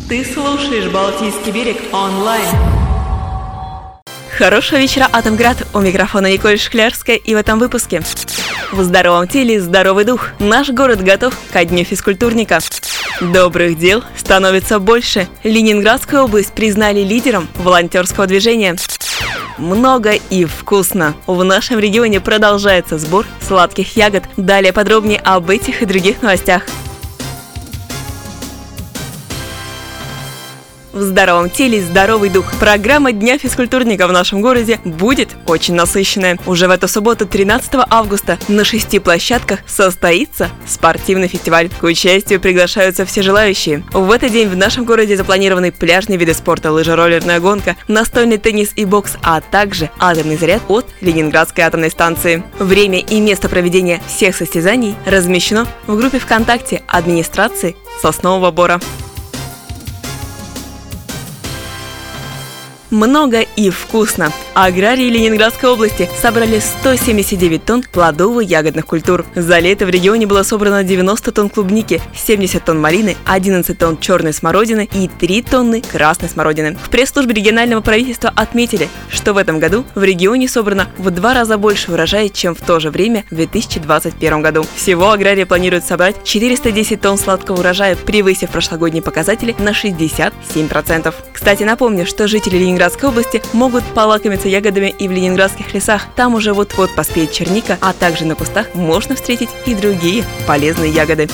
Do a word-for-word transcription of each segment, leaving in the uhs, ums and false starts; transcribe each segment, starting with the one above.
Ты слушаешь «Балтийский берег» онлайн. Хорошего вечера, Атомград! У микрофона Николь Шклярская, и в этом выпуске: в здоровом теле здоровый дух. Наш город готов ко дню физкультурника. Добрых дел становится больше. Ленинградскую область признали лидером волонтерского движения. Много и вкусно. В нашем регионе продолжается сбор сладких ягод. Далее подробнее об этих и других новостях. В здоровом теле здоровый дух. Программа Дня физкультурника в нашем городе будет очень насыщенная. Уже в эту субботу, тринадцатого августа, на шести площадках состоится спортивный фестиваль. К участию приглашаются все желающие. В этот день в нашем городе запланированы пляжные виды спорта, лыжероллерная гонка, настольный теннис и бокс, а также атомный заряд от Ленинградской атомной станции. Время и место проведения всех состязаний размещено в группе ВКонтакте администрации Соснового Бора. Много и вкусно. Аграрии Ленинградской области собрали сто семьдесят девять тонн плодово-ягодных культур. За лето в регионе было собрано девяносто тонн клубники, семьдесят тонн малины, одиннадцать тонн черной смородины и три тонны красной смородины. В пресс-службе регионального правительства отметили, что в этом году в регионе собрано в два раза больше урожая, чем в то же время в две тысячи двадцать первом году. Всего аграрии планируют собрать четыреста десять тонн сладкого урожая, превысив прошлогодние показатели на шестьдесят семь процентов. Кстати, напомню, что жители Ленинградской области могут полакомиться ягодами и в ленинградских лесах. Там уже вот-вот поспеет черника, а также на кустах можно встретить и другие полезные ягоды.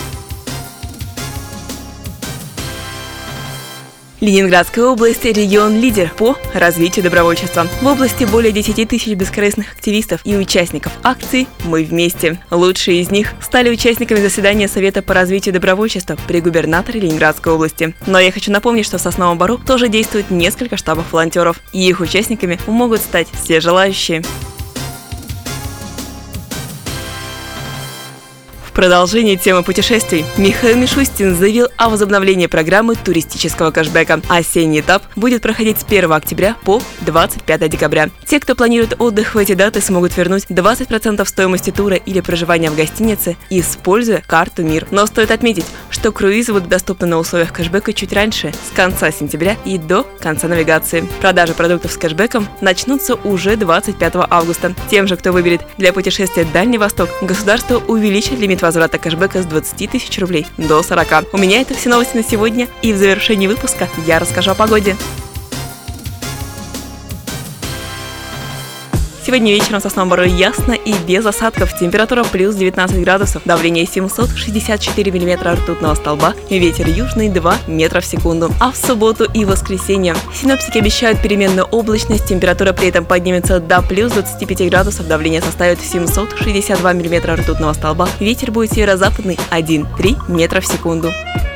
Ленинградская область – регион-лидер по развитию добровольчества. В области более десяти тысяч бескорыстных активистов и участников акции «Мы вместе». Лучшие из них стали участниками заседания Совета по развитию добровольчества при губернаторе Ленинградской области. Но я хочу напомнить, что в Сосновом Бору тоже действует несколько штабов волонтеров, и их участниками могут стать все желающие. В продолжении темы путешествий Михаил Мишустин заявил о возобновлении программы туристического кэшбэка. Осенний этап будет проходить с первого октября по двадцать пятое декабря. Те, кто планирует отдых в эти даты, смогут вернуть двадцать процентов стоимости тура или проживания в гостинице, используя карту МИР. Но стоит отметить, что круизы будут доступны на условиях кэшбэка чуть раньше, с конца сентября и до конца навигации. Продажи продуктов с кэшбэком начнутся уже двадцать пятого августа. Тем же, кто выберет для путешествия Дальний Восток, государство увеличит лимит возврата кэшбэка с двадцати тысяч рублей до сорока. У меня это все новости на сегодня, и в завершении выпуска я расскажу о погоде. Сегодня вечером в Сосновом Бору ясно и без осадков. Температура плюс девятнадцать градусов, давление семьсот шестьдесят четыре миллиметра ртутного столба, ветер южный два метра в секунду. А в субботу и воскресенье синоптики обещают переменную облачность, температура при этом поднимется до плюс двадцати пяти градусов, давление составит семьсот шестьдесят два миллиметра ртутного столба, ветер будет северо-западный один-три метра в секунду.